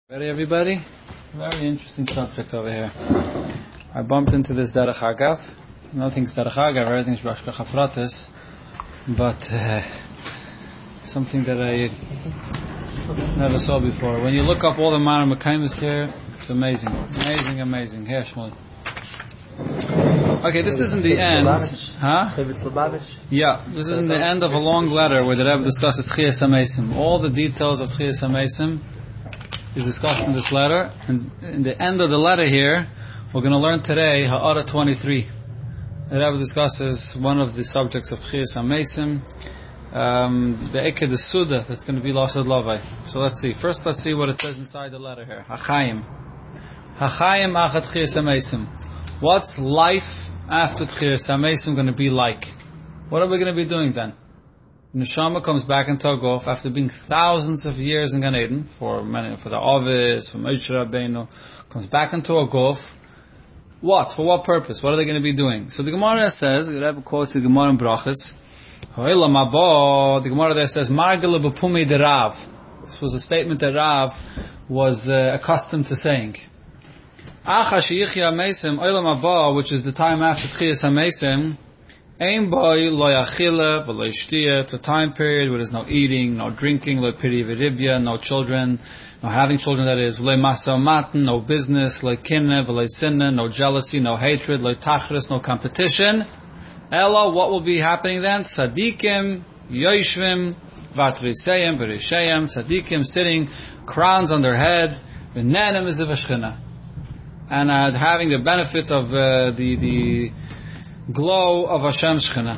Ready, everybody? Very interesting subject over here. I bumped into this Derech Agav. Nothing's Derech Agav, everything's Rosh Chafratis, but something that I never saw before. When you look up all the Ma'arim Mekaymis here, it's amazing. Amazing. Here, Shmuel. Okay, this isn't the end. Huh? Yeah, this isn't the end of a long letter where the Rebbe discusses Tchias HaMeisim. All the details of Tchias HaMeisim is discussed in this letter, and in the end of the letter here, we're going to learn today Ha'ara 23. The Rebbe discusses one of the subjects of Tchias HaMeisim, the Eked Suda that's going to be Lasad Lavai. So let's see. First, let's see what it says inside the letter here. Hachayim Achat Tchias HaMeisim. What's life after Tchias HaMeisim going to be like? What are we going to be doing then? Neshama comes back into a guf after being thousands of years in Gan Eden for the Ovis, for Moshe Rabbeinu, comes back into a guf. What? For what purpose? What are they going to be doing? So the Gemara says, the Rebbe quotes the Gemara in Brachas. The Gemara there says, Margele b'pumi de Rav. This was a statement that Rav was accustomed to saying. Acha sheyichya meisim olam haba, which is the time after Tchias HaMeisim. It's a time period where there's no eating, no drinking, no children, no having children, that is, no business, no jealousy, no hatred, no competition. Ella, what will be happening then? Tzadikim, yoshvim, vatriseyim, beresheyim, tzadikim sitting, crowns on their head, and having the benefit of the glow of Hashem's Shechina.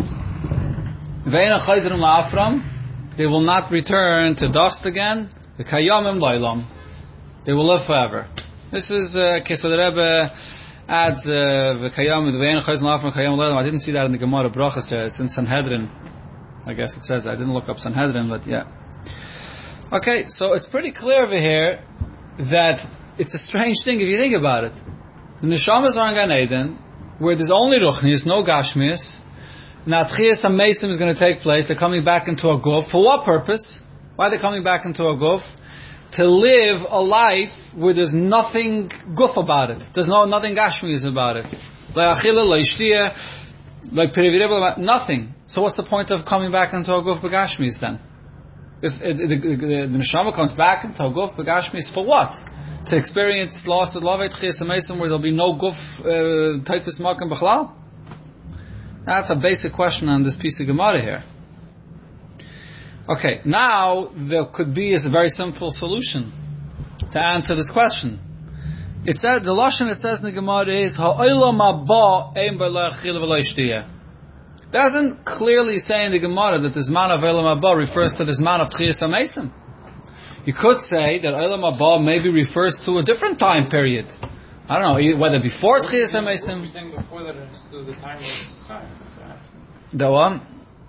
They will not return to dust again. They will live forever. This is so the Rebbe adds I didn't see that in the Gemara Brachas there. It's in Sanhedrin. I guess it says that. I didn't look up Sanhedrin, but yeah. Okay, so it's pretty clear over here that it's a strange thing if you think about it. The Neshamas are in Gan Eden, where there's only Ruchnis, no Gashmis. Now Tchias HaMeisim is going to take place. They're coming back into a guf. For what purpose? Why are they coming back into a guf? To live a life where there's nothing guf about it. There's nothing Gashmis about it. Nothing. So what's the point of coming back into a guf b'Gashmis then? If the Neshama comes back into a guf b'Gashmis, for what? To experience loss of love at Tchias HaMeisim where there'll be no guf taifis makom b'chlal? That's a basic question on this piece of Gemara here. Okay, now there could be a very simple solution to answer this question. It said, the lashon it says in the Gemara is ha'olam haba ein b'la'achil v'la'ishtiyah. Doesn't clearly say in the Gemara that this man of olam haba refers to this man of Tchias HaMeisim. You could say that Olam Haba maybe refers to a different time period. I don't know, whether before Tchias HaMeisim. You're saying before that it's to the time of Schar. The one?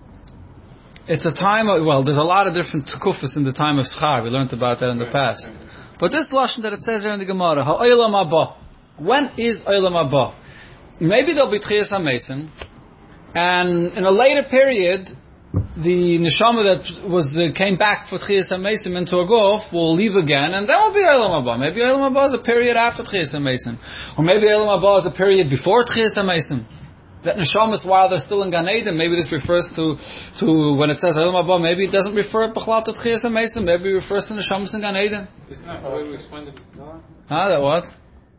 It's a time of, well, there's a lot of different tukufas in the time of Schar. We learned about that in the past. But this lashon that it says here in the Gemara, Ha'olam Haba. When is Olam Haba? Maybe there'll be Tchias HaMeisim, and in a later period, the neshama that came back for Tchias HaMeisim into a guf will leave again, and then will be Olam Haba. Maybe Olam Haba is a period after Tchias HaMeisim, or maybe Olam Haba is a period before Tchias HaMeisim. That neshamas, while they're still in Gan Eden, maybe this refers to when it says Olam Haba, maybe it doesn't refer b'chlal to Tchias HaMeisim. Maybe it refers to neshamas in Gan Eden. Isn't that the way we explained it before? That what?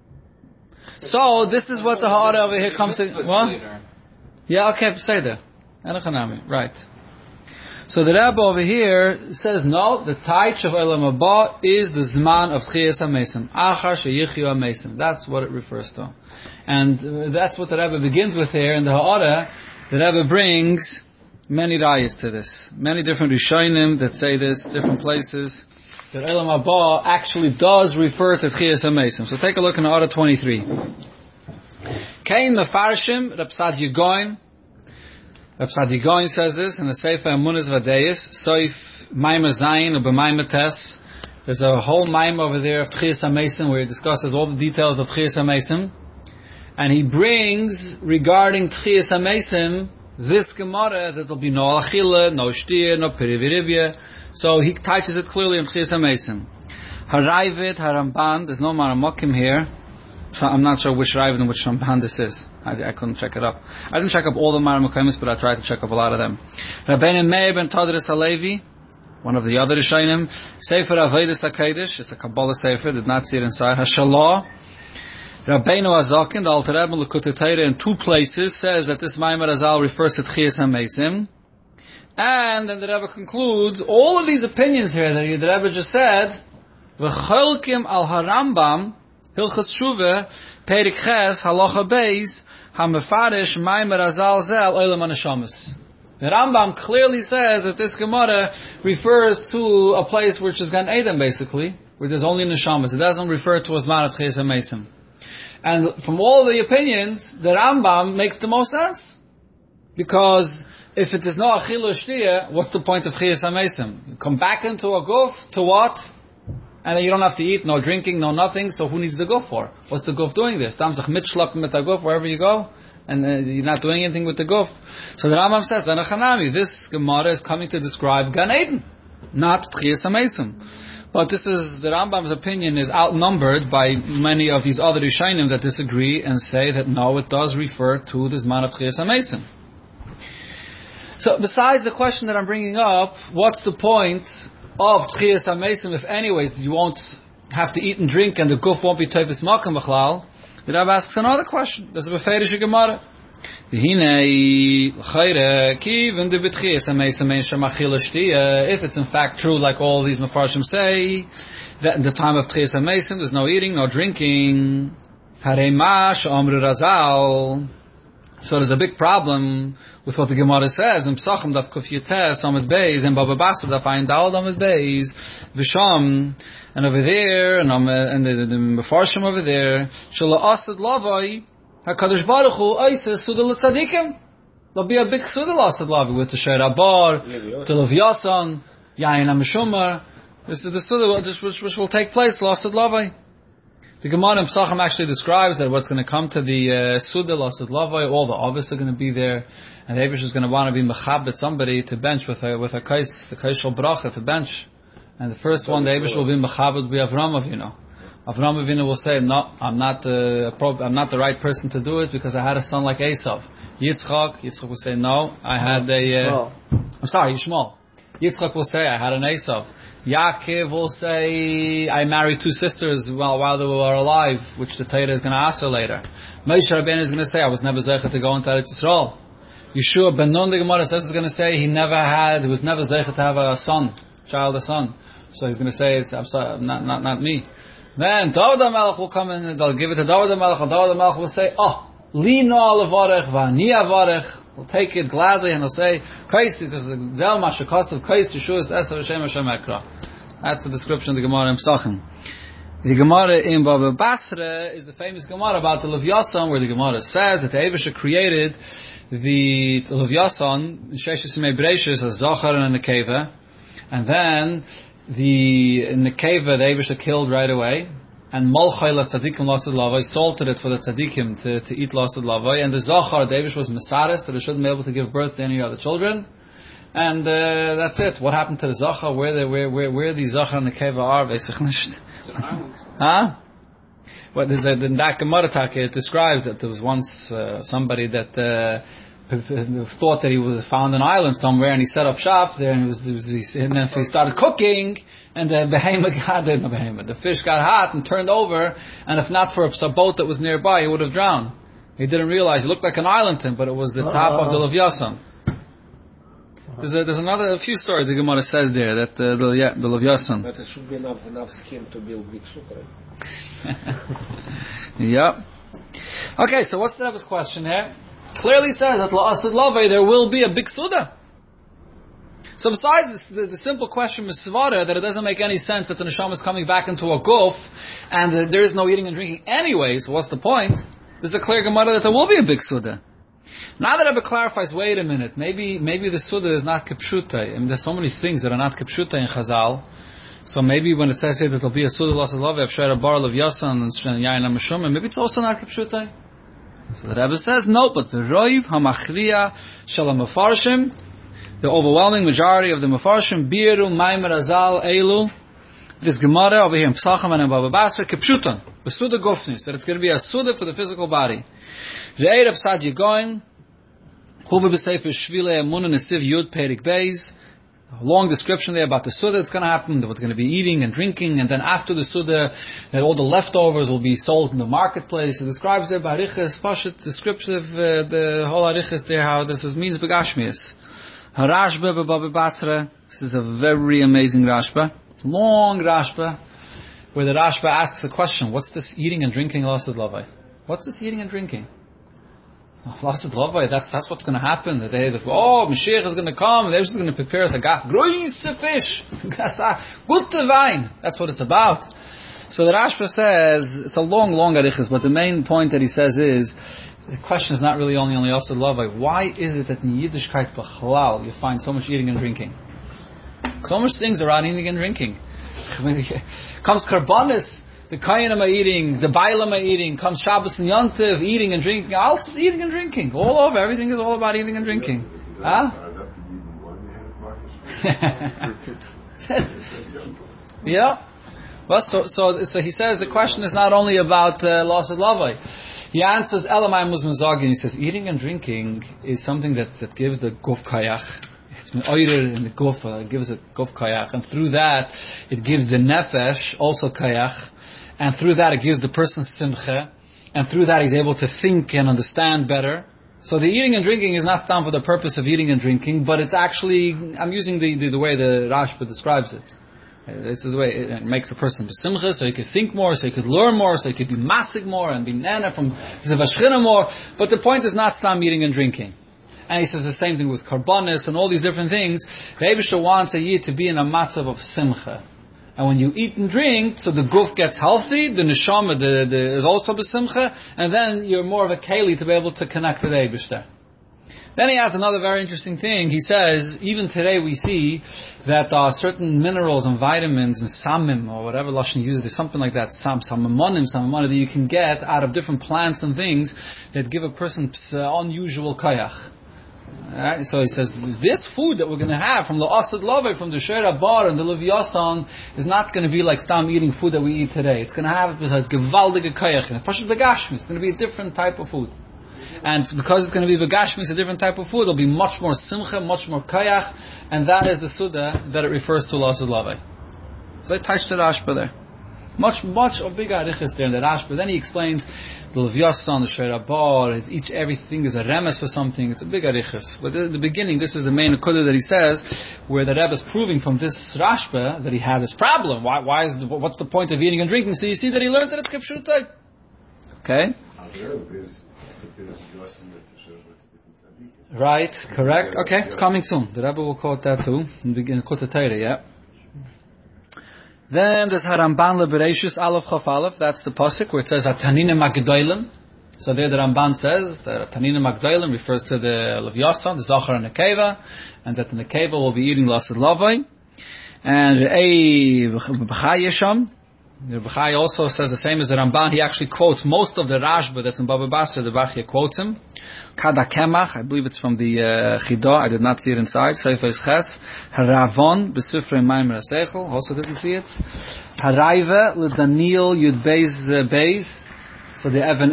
So this is what the Ha'ara over here comes to. What? Yeah, okay, say that. Right. So the Rebbe over here says, no, the taich of Olam Haba is the Zman of Tchias HaMeisim. Achar sheyichyu HaMeisim. That's what it refers to. And that's what the Rebbe begins with here in the Ha'ara. The Rebbe brings many rayas to this. Many different Rishonim that say this, different places. That Olam Haba actually does refer to Tchias HaMeisim. So take a look in Ha'ara 23. Kain Mefarshim, Reb Sadia Gaon. Reb Sadia Gaon says this in the Sefer Amunas Vadeis, Soif Maimah Zayin or B'Maimah Tes. There's a whole maim over there of Tchias HaMeisim where he discusses all the details of Tchias HaMeisim. And he brings, regarding Tchias HaMeisim, this Gemara that there'll be no Achila, no Shtir, no Periviribya. So he touches it clearly in Tchias HaMeisim. Harayvit, Haramban, there's no Maramokim here. So I'm not sure which Ravid and which Ramban this is. I couldn't check it up. I didn't check up all the Maramokimis, but I tried to check up a lot of them. Rabbeinu Meir ben Tadris Halevi, one of the other Rishonim, Sefer Avedis HaKadosh, it's a Kabbalah Sefer, did not see it inside. Hashalah, Rabbeinu Azakin, the Alter Rebbe L'Kutei Torah, in 2 places says that this Maimer Azal refers to Tchias HaMeisim. And then the Rebbe concludes, all of these opinions here that the Rebbe just said, V'cholkim al Harambam, Hilchas Shuvah, Perik Ches, Halacha Beis, HaMefarish, Maimer Azal Zel, Olam HaNeshamas. The Rambam clearly says that this Gemara refers to a place which is Gan Eden, basically, where there's only Neshamas. It doesn't refer to Asmarat Tchias HaMeisim. And from all the opinions, the Rambam makes the most sense. Because if it is no Achilu Shtiyah, what's the point of Tchias HaMeisim? You come back into a guf, to what? And then you don't have to eat, no drinking, no nothing, so who needs the guf for? What's the guf doing this? Tamzach mitschlappen mit the guf wherever you go, and you're not doing anything with the guf. So the Rambam says, this Gemara is coming to describe Gan Eden, not Tchias HaMeisim. But this is, the Rambam's opinion is outnumbered by many of these other Rishonim that disagree and say that no, it does refer to the Zman of Tchias HaMeisim. So besides the question that I'm bringing up, what's the point of Tchias HaMeisim if anyways you won't have to eat and drink and the guf won't be Tevis Makam B'chlal? The Rebbe asks another question. There's a Beferish Gemara. If it's in fact true, like all these Mefarshim say, that in the time of Tchias HaMeisim there's no eating, no drinking, so there's a big problem with what the Gemara says in Psachim Daf Kuf Yutes Amud Beis and Baba Basra Daf Ayin Daled Amud Beis V'Sham, and over there and the Mefarshim over there Shala Asad Lavai HaKadosh Baruch Hu Eises Suda L'Tzadikim. There'll be a big Suda L'Asad Lavai with the Sheir Abar, the Leviathan, Yain HaMeshumar. This is the Suda which will take place, L'Asad Lavai. The Gemara in Psachim actually describes that what's going to come to the Suda L'Asad Lavai, all the Avis are going to be there, and the Eibush is going to want to be Mechabit somebody to bench with a kais, the Kaishal Bracha to bench. And the first one, the Eibush will be Mechabit, will be Avram Avinu. Avram Avinu will say, no, I'm not the right person to do it because I had a son like Esav. Yitzchak will say, no, I had Yishmael. Yitzchak will say, I had an Esav. Yaakov will say, I married 2 sisters while they were alive, which the Torah is going to answer later. Moshe Rabbeinu is going to say, I was never zeicha to go into Eretz Yisrael. Yeshua ben Nun, the Gemara says, is going to say, he was never zeicha to have a son. So he's going to say, it's not me. Then David HaMelech will come in and they'll give it to David HaMelech, and David HaMelech will say, Lino al-Avarech, V'ani Avarech. We'll take it gladly and he'll say, Kais, it is the Zel Mashakos of Kais, Yeshua is Esav Hashem Hashem Ekra. That's the description of the Gemara in Psachim. The Gemara in Baba Basra is the famous Gemara about the Leviathan, where the Gemara says that the Eibush created the Leviathan, Sheshes Simei Bereishis, a Zohar and a Nekeva, and then the Nekeva, the Eibush killed right away, and Molchai la Tzadikim Lasad Lavai, salted it for the Tzadikim to eat Lasad Lavai, and the Zohar, the Eibush was Mesaris, that it shouldn't be able to give birth to any other children, and that's it. What happened to the Zohar? Where the Zohar and the Nekeva are, basically. Huh? Well, there's in that Gemara it describes that there was once somebody that thought that he was found an island somewhere, and he set up shop there, and then he started cooking, and the fish got hot and turned over, and if not for a boat that was nearby, he would have drowned. He didn't realize. It looked like an island to him, but it was the top of the Leviathan. There's a few stories the Gemara says there that the Leviathan. But it should be enough skin to build big soup, right? Yeah. Okay, so what's the Rebbe's question here? Clearly says that La'asad Lavai there will be a big Suda. So besides the simple question Misvara that it doesn't make any sense that the Neshama is coming back into a guf and there is no eating and drinking anyway, so what's the point? There's a clear Gemara that there will be a big Suda. Now that Rebbe clarifies, wait a minute, maybe the Suda is not Kipshutai. I mean, there's so many things that are not Kipshutai in Chazal. So maybe when it says here that there'll be a Suda L'Asad Lavai of Sheir Bar of Yasan and Yain HaMeshumah, maybe it's also not Kipshutai. So the Rebbe says, no, but the Roiv HaMachriya Shel HaMefarshim, the overwhelming majority of the Mefarshim, Biru Maimer Azal Eilu, this Gemara over here in Pesachim and in Baba Basra, Kipshutan, Besuda Gofnis, that it's going to be a Suda for the physical body. Re'er of Sad Yigoin, Huva B'Sefer Shvile Emunah Nesiv Yud Perik Beis, a long description there about the Suda that's going to happen, what's going to be eating and drinking, and then after the Suda, that all the leftovers will be sold in the marketplace. It describes there Barichas, Pashat, descriptive, the whole Arichas there, how this means Begashmias. Harashba Baba Basra, this is a very amazing Rashba. Long Rashba, where the Rashba asks a question, what's this eating and drinking Lasad Lavai? What's this eating and drinking? Lasad Lavai, that's what's going to happen. The day that, Mashiach is going to come, and they're just going to prepare us a groise fish, gute Wein. That's what it's about. So the Rashba says, it's a long Arichas, but the main point that he says is, the question is not really only Lasad Lavai. Why is it that in Yiddishkeit B'chalal you find so much eating and drinking? So much things around eating and drinking. Comes Karbanis, the Kayanim are eating, the Bailam are eating, comes Shabbos and Yontiv, eating and drinking, all is eating and drinking. All over, everything is all about eating and drinking. Huh? Yeah. Well, so he says the question is not only about Lasad Lavai. He answers Elamai Muslim Zagi, and he says eating and drinking is something that gives the Guf Kayach. It's Me'oirer in the Gufa, it gives it Guf Kayach, and through that it gives the Nefesh also Kayach, and through that it gives the person Simcha, and through that he's able to think and understand better. So the eating and drinking is not done for the purpose of eating and drinking, but it's actually, I'm using the way the Rashba describes it. This is the way it makes a person besimcha, so he could think more, so he could learn more, so he could be masig more, and be nana from zevashchina more. But the point is not stam eating and drinking. And he says the same thing with karbanis and all these different things. The Eibishter wants a yid to be in a matzav of simcha. And when you eat and drink, so the guf gets healthy, the neshama is also besimcha, and then you're more of a keli to be able to connect to the Eibishter. Then he adds another very interesting thing. He says, even today we see that certain minerals and vitamins and samim, or whatever Lashon uses, there's something like that, samamonim that you can get out of different plants and things that give a person unusual kayach. Alright, so he says, this food that we're going to have from the Asad Lavai, from the Sheira Bar and the Leviathan, is not going to be like stam eating food that we eat today. It's going to have a gewaldige kayach. It's going to be a different type of food. And because it's going to be Begashmi, it's a different type of food, there'll be much more simcha, much more kayach, and that is the Suda that it refers to Lasad Lavai. So I touched the Rashba there. Much of big arichas there in the Rashba. Then he explains the Leviathan, the Sheira Bar, everything is a remes for something, it's a big arichas. But at the beginning, this is the main akudah that he says, where the Rebbe is proving from this Rashba that he had this problem. What's the point of eating and drinking? So you see that he learned that it's Kipshutai. Okay? Right, correct. Okay, it's coming soon. The Rebbe will quote that too. In the beginning, Kota Teire, yeah. Then there's Haramban Liberatius Aleph Chaf Aleph. That's the pasuk where it says Tanina Magdoilim. So there the Ramban says that Tanina Magdoilim refers to the Leviathan, the Zachar and the Nekeva, and that the Nekeva will be eating Lasad Lavai. And B'chai Yesham. The B'chai also says the same as the Ramban. He actually quotes most of the Rashba that's in Baba Basra. The Bachya quotes him. Kada Kemach, I believe it's from the Chidah. I did not see it inside. Sefer Ches. Haravon B'Sifrei Maimer HaSeichel. Also didn't see it. Haraiva L'Daniel Yud Beis. So the Even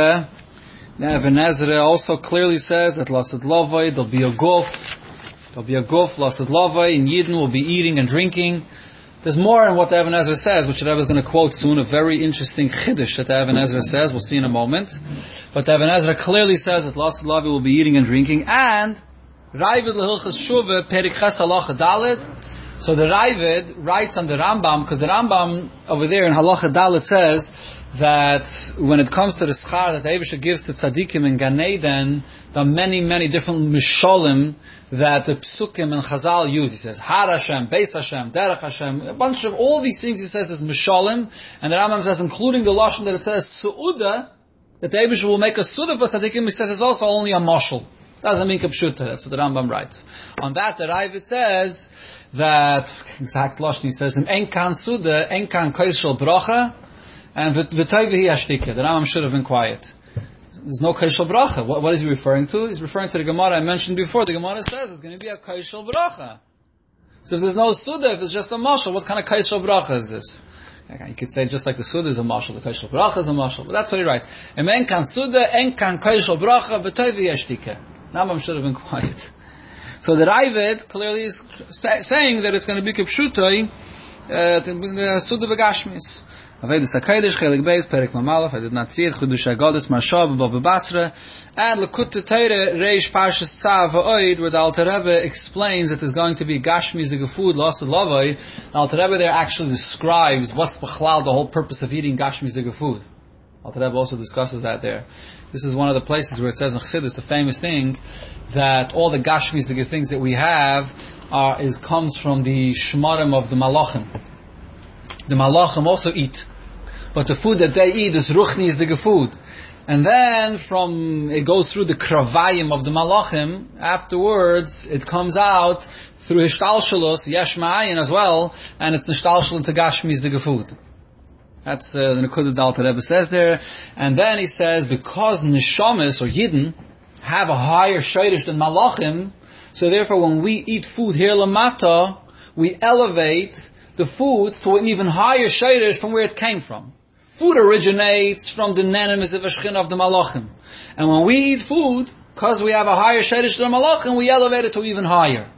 Ezra also clearly says that Lasad Lavai, there'll be a guf, Lasad Lavai, and Yidden will be eating and drinking. There's more in what the Even Ezra says, which the Rebbe is going to quote soon, a very interesting chiddush that the Even Ezra says, we'll see in a moment. But the Even Ezra clearly says that Lasad Lavai will be eating and drinking, and Ravid L'Hilchas Shuvah, Perik Ches Halacha Dalet. So the Ravid writes on the Rambam, because the Rambam over there in Halacha Dalet says that when it comes to the schar that the Eibusha gives to tzaddikim in Gan Eden, there are many different misholim that the Psukim and Chazal use. He says Har Hashem, Beis Hashem, Derech Hashem, a bunch of all these things he says is misholim, and the Rambam says, including the lashon that it says Su'uda, that the Eibusha will make a Su'uda for tzaddikim, he says it's also only a mashal. Doesn't mean kapshuta. That's what the Rambam writes. On that, the Ravid says that exact lashon. He says in Enkan Suda, Enkan Kaishal Bracha. And v'tayvehi ashtika. The Rambam should have been quiet. There's no kaishal bracha. What is he referring to? He's referring to the Gemara I mentioned before. The Gemara says it's going to be a kaishal bracha. So if there's no Suda, if it's just a mashal, what kind of kaishal bracha is this? You could say just like the Suda is a mashal, the kaishal bracha is a mashal, but that's what he writes. En kan Suda, en kan kaishal bracha, b'toy v'yeshtike. Rambam should have been quiet. So the Ravid clearly is saying that it's going to be kipshutoi, Suda v'gashmis. Avedis HaKadosh, Chelik Beis, Perek Mamalach, I did not see it, Chudush HaGodes, Marshav, Bava Basra, and Lekut Teire, Reish Parshas Tzav V'oid, where the Alter Rebbe explains that there's going to be Gashmis, the Gefud, Lost Lavoi. The Alter Rebbe there actually describes what's Bechlal, the whole purpose of eating Gashmis, the Gefud. Alter Rebbe also discusses that there. This is one of the places where it says in Chassidus, the famous thing, that all the Gashmis, the things that we have, comes from the Shmarim of the Malachim. The Malachim also eat. But the food that they eat is Ruchni, is the Gefud. And then it goes through the Kravayim of the Malachim. Afterwards, it comes out through Hishtalshalos, Yesh Ma'ayin as well, and it's Hishtalshal into Gashmi, is the Gefud. That's the Nekudah the Alter Rebbe says there. And then he says, because Neshamis, or Yidden, have a higher Shayrish than Malachim, so therefore when we eat food here Lamata, we elevate the food to an even higher shayrish from where it came from. Food originates from the nenemis of the malachim. And when we eat food, because we have a higher shayrish than malachim, we elevate it to even higher.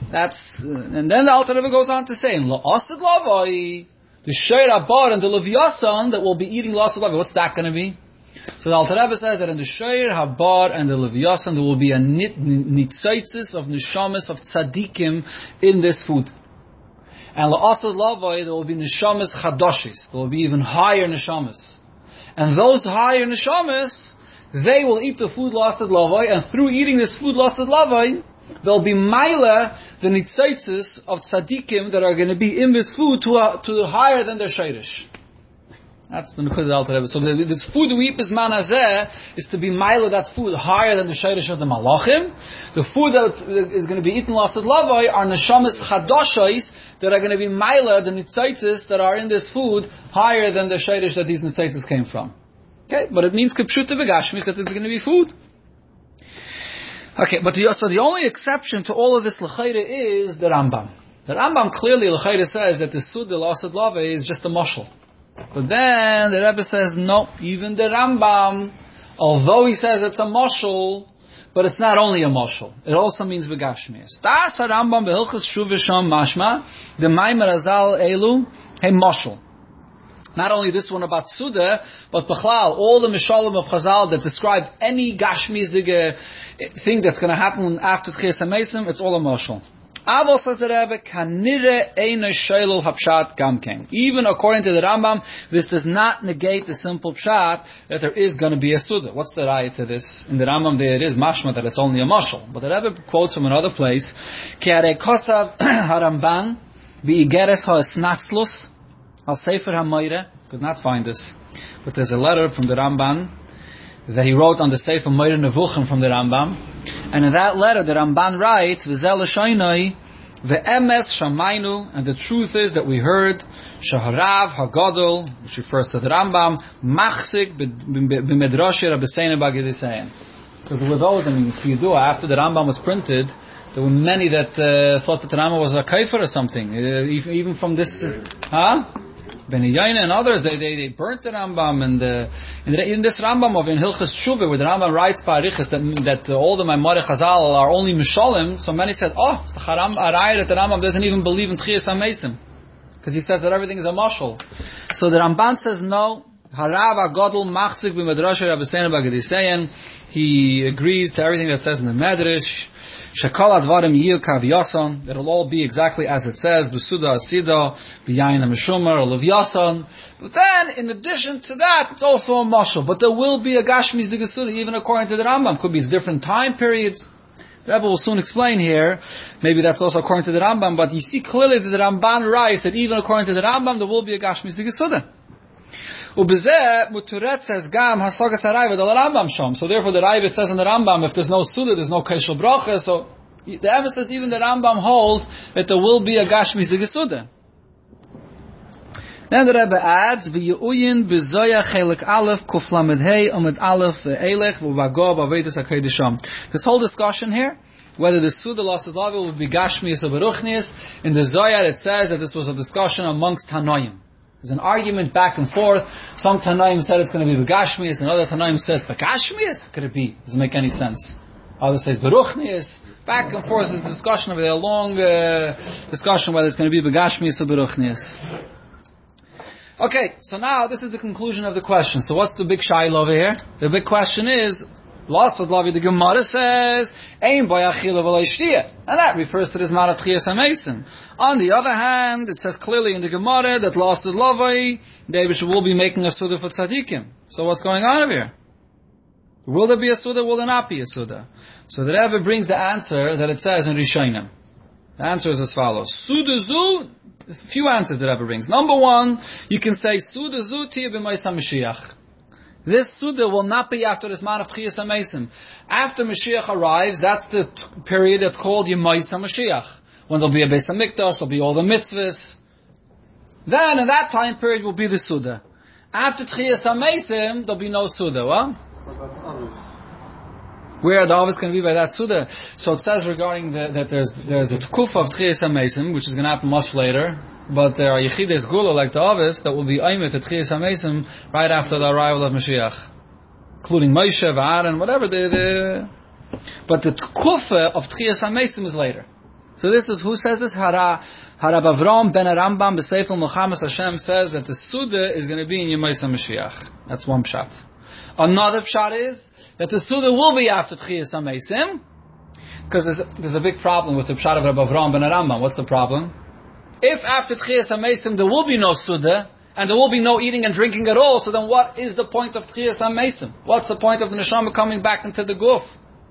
And then the Alter Rebbe goes on to say, La'asad lavai, the shayr abar and the levyasan that will be eating la'asad lavai, what's that going to be? So the Alter Rebbe says that in the shayr habar and the levyasan there will be a nitzaitzis of neshamis of tzadikim in this food. And la'asad lavai, there will be neshamas chadoshis. There will be even higher neshamas. And those higher neshamas, they will eat the food la'asad lavai, and through eating this food la'asad lavai, there'll be maila, the nitzaitzis of tzadikim that are going to be in this food to higher than their shayrish. That's the Nekudah Alter Rebbe. So this food we eat bisman hazeh is to be maila that food higher than the shayrish of the malachim. The food that is going to be eaten la'asad lavai are neshamas chadoshais that are going to be maila, the nitzaitzis that are in this food higher than the shayrish that these nitzaitzis came from. Okay, but it means kipshuta v'gashmis that it's going to be food. Okay, but the only exception to all of this l'chayre is the Rambam. The Rambam clearly l'chayre says that the Suda la'asad lavai is just a mashal. But then the Rebbe says, no, even the Rambam, although he says it's a mashal, but it's not only a mashal. It also means v'gashmias. Das Rambam b'hilchas shuv v'sham mashma, the Maimer Azal elu, hey mashal. Not only this one about Suda, but Bechlal, all the Mishalim of Chazal that describe any gashmias thing that's going to happen after Tchias HaMeisim, it's all a mashal. Avos says the Rebbe, kanire eine shailul hapshat gamken. Even according to the Rambam, this does not negate the simple pshat that there is going to be a Suda. What's the raya to this? In the Rambam there it is mashma that it's only a mashal. But the Rebbe quotes from another place, Ki arei kosav haramban bi'igeres ha'esnatzlus al sefer ha'moire. Could not find this. But there's a letter from the Ramban that he wrote on the Sefer Moire Nevuchim from the Rambam. And in that letter, the Ramban writes, V'zel l'shaynoi, v'emes shamaynu, and the truth is that we heard, Shaharav HaGadol, which refers to the Rambam, Machzik b'medrashi Rabbeinu Bagidisayim. Because there were those, if you do, after the Rambam was printed, there were many that thought that the Rambam was a kaifer or something. Even from this, Beni Yaina and others, they burnt the Rambam, and in this Rambam in Hilchas Shuvah, where the Rambam writes Parichas that all the Maimorei Chazal are only Mishalim, so many said, it's the Haram Arayah that the Rambam doesn't even believe in Tchias HaMeisim, because he says that everything is a mashal. So the Ramban says no. Harav HaGadol Machzik b'Medrash Rabbeinu Bagdisayan. He agrees to everything that says in the Medrash. Shekal advarim yil kav yason. It'll all be exactly as it says. B'suda asida, b'yayin ha-meshumer, levyason. But then, in addition to that, it's also a mashal. But there will be a gashmis d'gesuda, even according to the Rambam. Could be it's different time periods. The Rebbe will soon explain here. Maybe that's also according to the Rambam. But you see clearly that the Ramban writes that even according to the Rambam, there will be a gashmis d'gesuda. Ubezeh muturet says gam hasagas harayva the Rambam shom. So therefore the Raiva says in the Rambam, if there's no Suda, there's no Kaishal Bracha. So the emphasis, even the Rambam holds that there will be a Gashmis Suda. Then the Rebbe adds, V'yu'uyin b'zoya chelik aleph kuf lamed hey amid aleph elech v'vago b'avedus HaKodesham. This whole discussion here whether the Suda Lasad Lavai will be Gashmius or Beruchnius. In the Zohar it says that this was a discussion amongst Tanoim. There's an argument back and forth. Some Tanoim said it's going to be Begashmius, and other Tanoim says Begashmius. How could it be? Doesn't make any sense. Others says Beruchnius. Back and forth is a discussion, a long discussion whether it's going to be Begashmius or Beruchnius. Okay, so now this is the conclusion of the question. So what's the big shaila over here? The big question is, Lasad Lavai, the Gemara says, Ein Bayachila V'lo Shtiyah. And that refers to this Zman of Tchias HaMeisim. On the other hand, it says clearly in the Gemara that Lasad Lavai, David will be making a Suda for Tzadikim. So what's going on over here? Will there be a Suda, will there not be a Suda? So the Rebbe brings the answer that it says in Rishonim. The answer is as follows. Suda Zu, a few answers the Rebbe brings. Number one, you can say, Suda Zu Tiyah B'Mais HaMashiach. This Suda will not be after this man of Tchias HaMeisim. After Mashiach arrives, that's the period that's called Yemais HaMashiach. When there'll be a Beis HaMikdash, there'll be all the mitzvahs. Then, in that time period, will be the Suda. After Tchias HaMeisim, there'll be no Suda. What? Where are the Avos going to be by that Suda? So it says regarding that there's a Tkuf of Tchias HaMeisim, which is going to happen much later. But there are Yechides Gula like the Avos that will be Aymet at Tchias HaMeisim right after the arrival of Mashiach, including Moshe, Aaron, whatever. But the Tkuf of Tchias HaMeisim is later. So this is, who says this? Harab Avram ben Rambam b'Seifel Muhammad Hashem says that the Suda is going to be in Yemais HaMashiach. That's one pshat. Another pshat is that the Suda will be after Tchias HaMeisim, because there's a big problem with the pshat of Rabbi Avram ben Rambam. What's the problem? If after Tchias HaMeisim there will be no Suda, and there will be no eating and drinking at all, so then what is the point of Tchias HaMeisim? What's the point of the Neshama coming back into the Guf?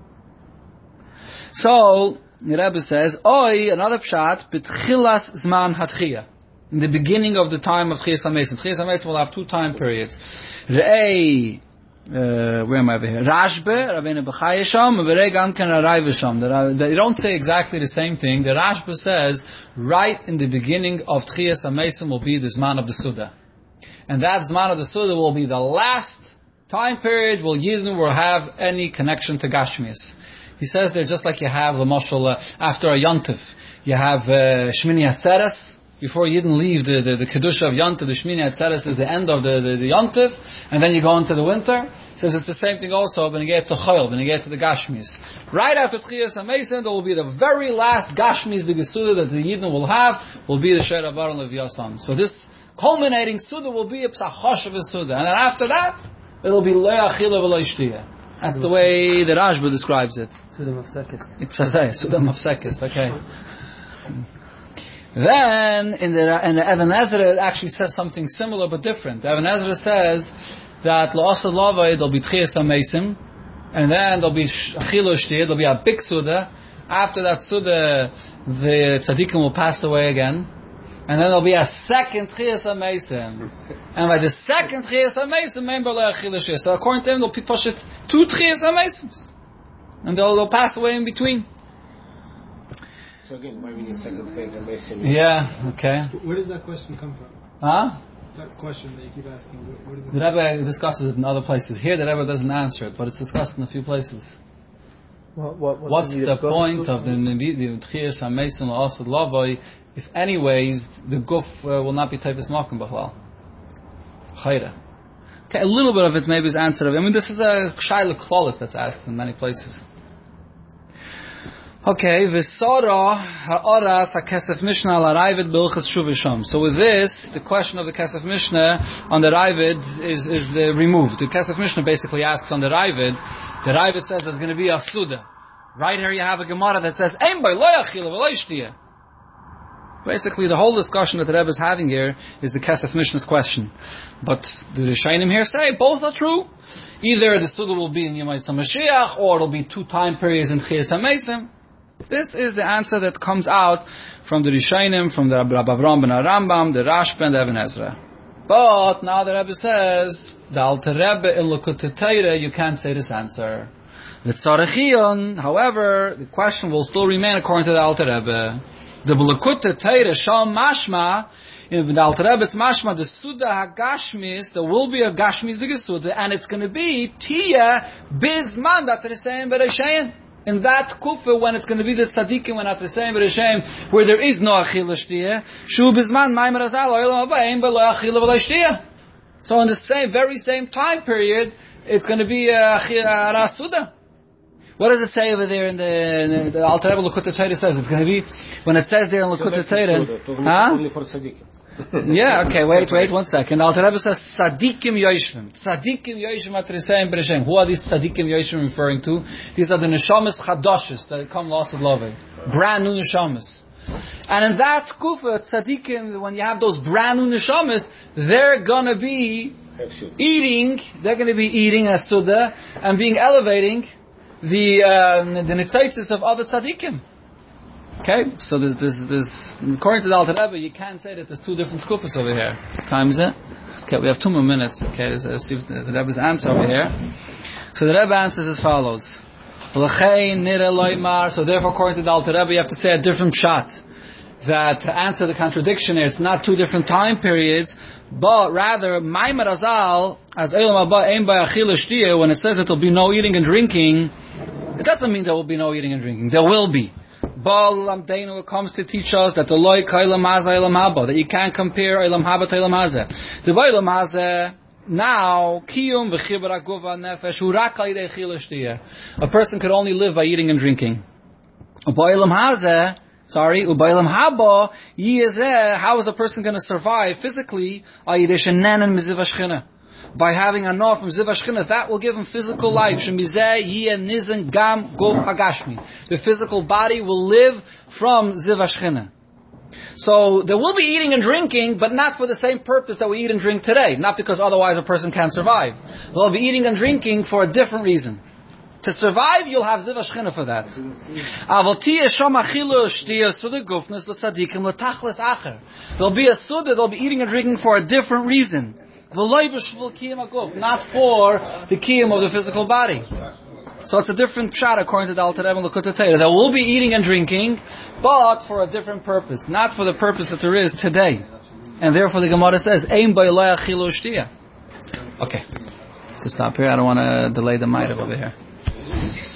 So, the Rebbe says, Oi, another pshat, B'tchilas Zman HaTchiyah. In the beginning of the time of Tchias HaMeisim. Tchias HaMeisim will have two time periods. Re'ei, where am I over here? Rashbe, Rabbeinu B'chai Sham, and Berei Gam Ken Arayv Sham. They don't say exactly the same thing. The Rashbe says, right in the beginning of Tchias HaMeisim will be the Zman of the Suda. And that Zman of the Suda will be the last time period where Yidden will have any connection to Gashmias. He says there, just like you have, L'moshel, after a Yontif, you have Shmini Atzeres. Before you didn't leave the Kedusha of Yontif, the Shmini Atzeres is the end of the Yontif, and then you go into the winter. He says it's the same thing also when you get to Choyl, when you get to the Gashmis. Right after Tchias HaMeisim, there will be the very last Gashmis, the Gesuda that the Yidden will have, will be the Sher Abar and Leviasan. So this culminating Suda will be a Psachosh of a Suda. And then after that, it will be Lo Achila V'lo Shtiyah. That's the way the Rashba describes it. Suda Mafsekes. Suda Mafsekes, okay. Then, in the Even Ezra, it actually says something similar but different. The Even Ezra says that L'Asad Lavai, there'll be Tchias HaMeisim, and then there'll be Achila Shtiyah, there'll be a big Suda. After that Suda, the Tzadikim will pass away again. And then there'll be a second Tchias HaMeisim. And by the second Tchias HaMeisim, so according to them, they'll push it 2 Tchias HaMeisims. And they'll pass away in between. So again, why we need second Tchias HaMeisim? Yeah, okay. Where does that question come from? Huh? That question that you keep asking, where does it The Rebbe discusses it in other places. Here the Rebbe doesn't answer it, but it's discussed in a few places. What's the point of the Tchias HaMeisim L'Asad Lavai if anyways the Guf will not be Tevis Makom B'chlal? Chayra. Okay, a little bit of it maybe is answered. I mean, this is a Shaila Klolis that's asked in many places. Okay, V'sara ha'aras ha'kesef Mishnah al Ravid b'ilchas Shuvisham. So with this, the question of the Kesef Mishnah on the Ravid is removed. The Kesef Mishnah basically asks on the Ravid. The Ravid says there's going to be a Suda. Right here you have a Gemara that says, Ein by lo yachila v'lo yishtiyah. Basically, the whole discussion that the Rebbe is having here is the Kesef Mishnah's question. But the Rishonim here say both are true. Either the Suda will be in Yemais HaMashiach, or it'll be 2 time periods in Tchias HaMeisim. This is the answer that comes out from the Rishonim, from the Rabbi Avram ben Rambam, the Rashba, and the Even Ezra. But now the Rebbe says, the Alter Rebbe in Lekutei Torah, you can't say this answer. However, the question will still remain according to the Alter Rebbe. The Lekutei Torah shal mashma, in the Alter Rebbe's mashma, the Suda HaGashmis, there will be a Gashmis the Suda, and it's going to be Tia Bizman that they're saying Bereishayin. in that kufa, when it's going to be the tzaddikim, when after saying b'reshem, where there is no achila shtiyah, shu bizman maimer azal, oilam haba, ein belo achila v'lo shtiyah. So in the very same time period, it's going to be rasuda. What does it say over there in the Alter Rebbe Lekutei Torah says? It's going to be, when it says there in Lekutei Torah, only for tzaddikim. Yeah, okay, wait 1 second. Alter Rebbe says, tzaddikim yoshvim. Tzaddikim yoshvim at Risayim B'Reshem. Who are these tzaddikim yoshvim referring to? These are the neshamas chadoshes that come lost of love. Brand new neshamas. And in that kufa, tzaddikim, when you have those brand new neshamas, they're gonna be eating as suda, and being elevating the nitzaitzis of other tzaddikim. Okay, so there's according to the Alter Rebbe, you can't say that there's two different kufas over here. What time is it? Okay, we have 2 more minutes. Okay, let's see if the Rebbe's answer over here. So the Rebbe answers as follows. So therefore, according to the Alter Rebbe, you have to say a different pshat. That to answer the contradiction here, it's not two different time periods, but rather, Maimer Azal, as Eilam Haba Ein Ba Achila Shtiyah, when it says that there will be no eating and drinking, it doesn't mean there will be no eating and drinking. There will be. Baal Lamdeinu comes to teach us that the loy kailam haza ilam haba, that you can't compare ilam haba to ilam haza. The ilam haza now kiyum v'chibra guva nefesh hurak alidei chila shtiyah. A person could only live by eating and drinking. Ubailam haza, ubailam haba yizeh. How is a person going to survive physically? Ayidei shenan and miziv hashchina. By having a nor from Ziv HaShechina, that will give him physical life. The physical body will live from Ziv HaShechina. So there will be eating and drinking, but not for the same purpose that we eat and drink today. Not because otherwise a person can't survive. They'll be eating and drinking for a different reason. To survive, you'll have Ziv HaShechina for that. There'll be a suda, they'll be eating and drinking for a different reason. Not for the kiyum of the physical body. So it's a different pshat according to the Alter Rebbe and Lekutei Torah. There will be eating and drinking, but for a different purpose, not for the purpose that there is today. And therefore the Gemara says, Ein ba'ilai achilo shtiyah. Okay, to stop here, I don't want to delay the mitzvah over here.